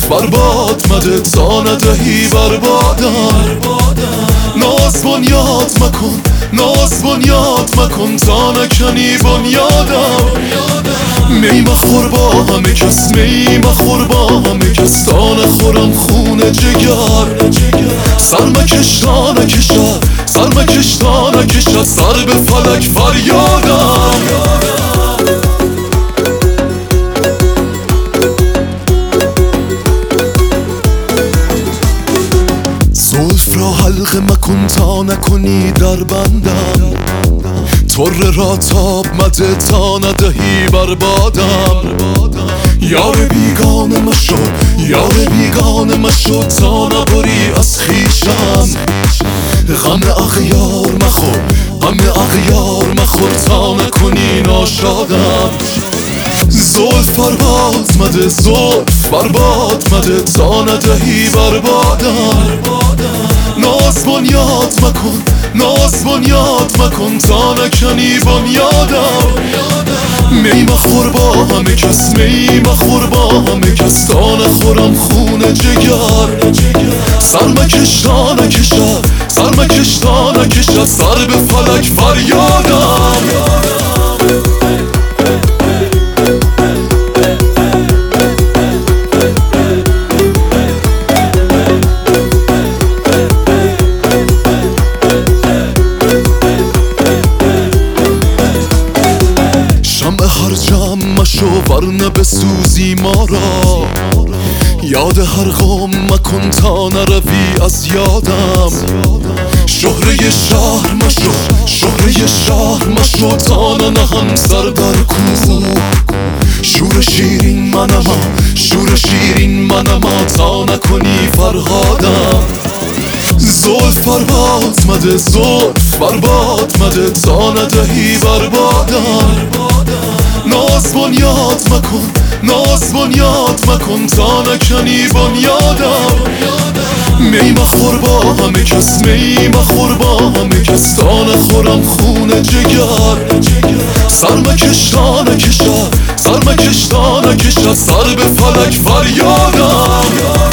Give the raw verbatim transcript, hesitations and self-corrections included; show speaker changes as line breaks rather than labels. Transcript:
برباد مده تا ندهی بربادم. ناز بنیاد مکن، ناز بنیاد مکن تا نکنی بنیادم. می مخور با همه کس، می مخور با همه کس تا نخورم خون جگر. سر مکش تا نکشد، سر مکش تا نکشد سر به فلک فریادم. زلف را حلقه مکن تا نکنی در بندم. طره را تاب مده تا ندهی بربادم. یار بیگانه مشو، یار بیگانه مشو تا نبری از خویشم. غم اغیار مخور، غم اغیار مخور تا نکنی ناشادم. زلف برباد مده، زلف برباد مده تا ندهی بربادم. ناز بنیاد مکن، ناز بنیاد مکن تا نکنی بنیادم. می مخور با همه کس، می مخور با همه کس تا نخورم خون جگر. سر مکش تا نکشد، سر مکش تا نکشد سر به فلک فریادم. مشو ورنه بسوزی ما را. یاد هر غم مکن تا نروی از یادم. شهره شهر مشو، شهره شهر مشو تا ننهم سر در کو. شور شیرین منم، شور شیرین منم تا نکنی فرهادم. زلف برباد مده، زلف برباد مده تا ندهی بربادم. ناز بنیاد مکن، ناز بنیاد مکن تا نکنی بنیادم. می مخور با همه کس، می مخور با همه کس تا نخورم خون جگر. سر مکش تا نکشد، سر مکش تا نکشد سر به فلک فریادم.